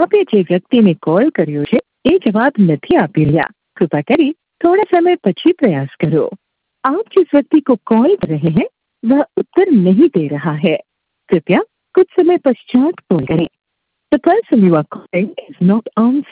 આપે જે વ્યક્તિને કોલ કર્યો છે એ जवाब नहीं આપી રહ્યા। कृपा करी थोड़ा समय પછી प्रयास करो। आप जिस व्यक्ति को कॉल कर रहे हैं वह उत्तर नहीं दे रहा है। कृपया कुछ समय पश्चात कॉल करें। The person you are calling is not answering।